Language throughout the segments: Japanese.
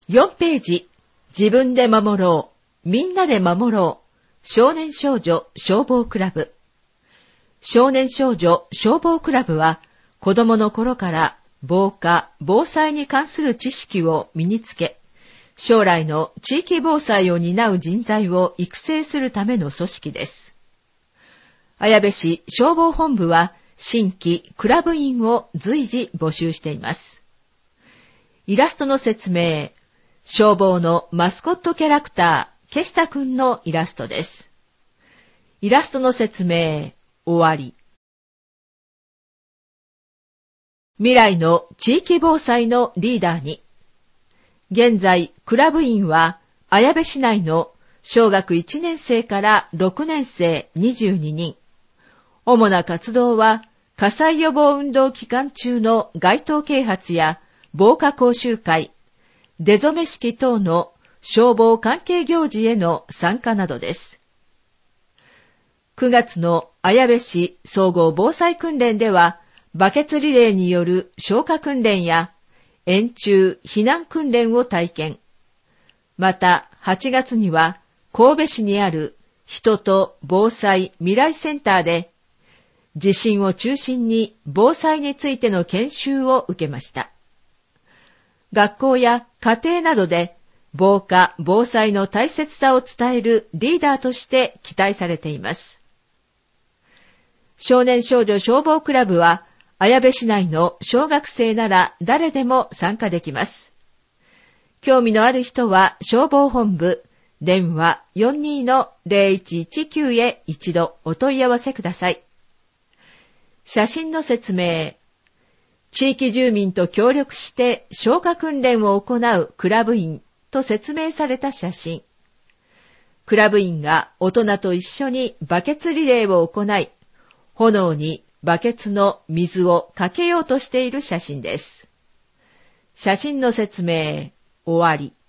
4ページ、自分で守ろう、みんなで守ろう、少年少女消防クラブ。少年少女消防クラブは、子供の頃から防火・防災に関する知識を身につけ、将来の地域防災を担う人材を育成するための組織です。綾部市消防本部は新規クラブ員を随時募集しています。イラストの説明、消防のマスコットキャラクター、ケシタくんのイラストです。イラストの説明、終わり。未来の地域防災のリーダーに。現在、クラブ員は、綾部市内の小学1年生から6年生22人。主な活動は、火災予防運動期間中の街頭啓発や防火講習会、出初め式等の消防関係行事への参加などです。9月の綾部市総合防災訓練では、バケツリレーによる消火訓練や、円柱避難訓練を体験。また、8月には、神戸市にある人と防災未来センターで、地震を中心に防災についての研修を受けました。学校や家庭などで、防火・防災の大切さを伝えるリーダーとして期待されています。少年少女消防クラブは、綾部市内の小学生なら誰でも参加できます。興味のある人は消防本部、電話 42-0119 へ一度お問い合わせください。写真の説明。地域住民と協力して消火訓練を行うクラブ員と説明された写真。クラブ員が大人と一緒にバケツリレーを行い、炎にバケツの水をかけようとしている写真です。写真の説明、終わり。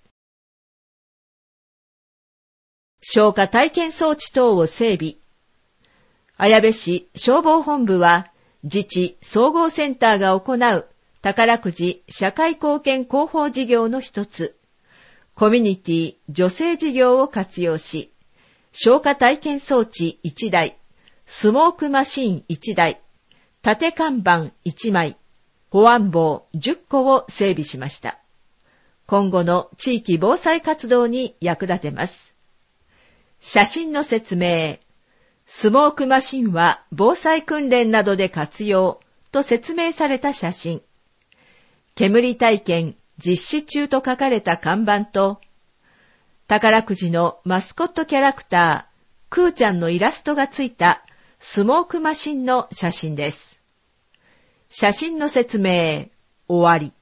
消火体験装置等を整備。綾部市消防本部は、自治総合センターが行う宝くじ社会貢献広報事業の一つ、コミュニティ女性事業を活用し、消火体験装置1台、スモークマシーン1台、縦看板1枚、保安棒10個を整備しました。今後の地域防災活動に役立てます。写真の説明。スモークマシンは防災訓練などで活用と説明された写真。煙体験実施中と書かれた看板と、宝くじのマスコットキャラクター、クーちゃんのイラストがついたスモークマシンの写真です。写真の説明、終わり。